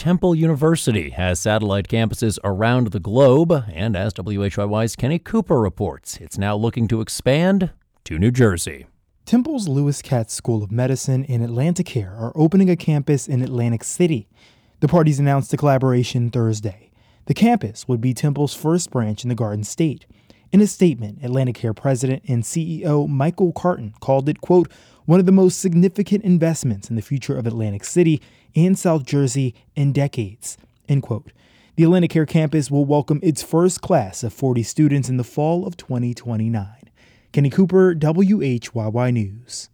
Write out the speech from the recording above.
Temple University has satellite campuses around the globe, and as WHYY's Kenny Cooper reports, it's now looking to expand to New Jersey. Temple's Lewis Katz School of Medicine and Atlanticare are opening a campus in Atlantic City. The parties announced the collaboration Thursday. The campus would be Temple's first branch in the Garden State. In a statement, Atlanticare president and CEO Michael Carton called it, quote, one of the most significant investments in the future of Atlantic City and South Jersey in decades, end quote. The Atlanticare campus will welcome its first class of 40 students in the fall of 2029. Kenny Cooper, WHYY News.